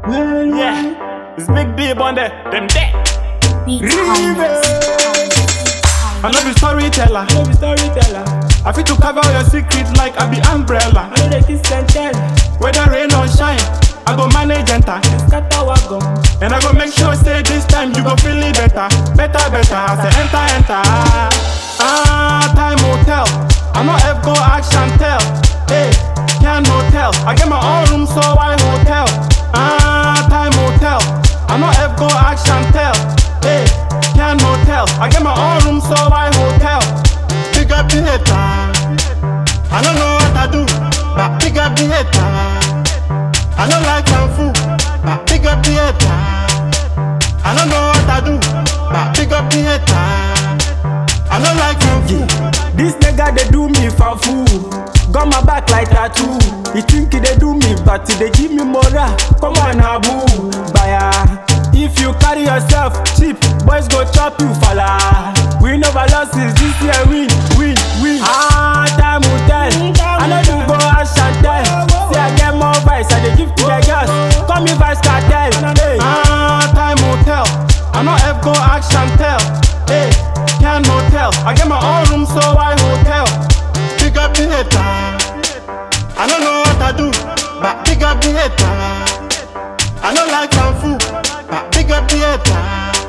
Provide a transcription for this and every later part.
Yeah, it's Big B on them there. I know be storyteller. I fit to cover your secret like I be umbrella. Whether rain or shine, I go manage enter. And I go make sure say this time you go feel it better. I say enter. Time will tell. I know F go action tell. Hey, can't no tell. I get my own room so I hotel. Time will tell. I know F go action tell. Hey, can't no tell. I get my own room so I hotel. Big up the hater. I don't know what I do, but big up the hater. I don't like some food, but big up the hater. I don't know what I do, but big up the hater. I don't like some food. This nigga they do me for fool. Got my back like tattoo. He think he they do me, but they give me moral. Come on, Abu, Baya. If you carry yourself cheap, boys go chop you falla. Win over losses this year, win. Time will tell. I know you go ash and tell. Say I get more vice, I they give to the girls. Call me vice cartel. Hey. Time will tell. I know F go action tell. Hey, can't no tell. I get my own room so I hotel. Big up the hater. I don't know what I do, but big up the hater. I don't like some food, but big up the hater.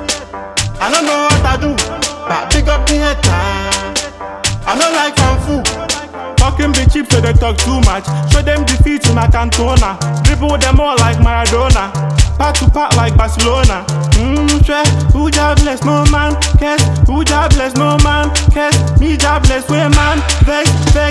I don't know what I do, but big up the hater. I don't like some food. Talking be cheap so they talk too much. Show them defeat in my cantona. Dribble them all like Maradona. Pack to pack like Barcelona. Who job bless no man cares? Who job bless no man cares? Me job bless way man vex.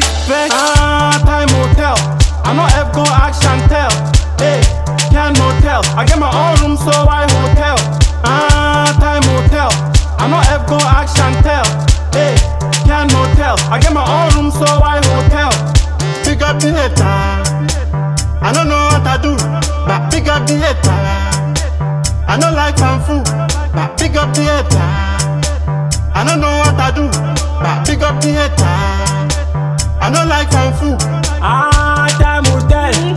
Time will tell. I know F go action tell. Hey, can't no tell. I get my own room so I hotel. Time will tell. I know F go action tell. Hey, can't no tell. I get my own room so I hotel. Big up the hater. I don't know what I do, but big up the hater. I don't like some food, but big up the hater. I don't know what I do, but big up the hater. I don't like some food. Time will tell.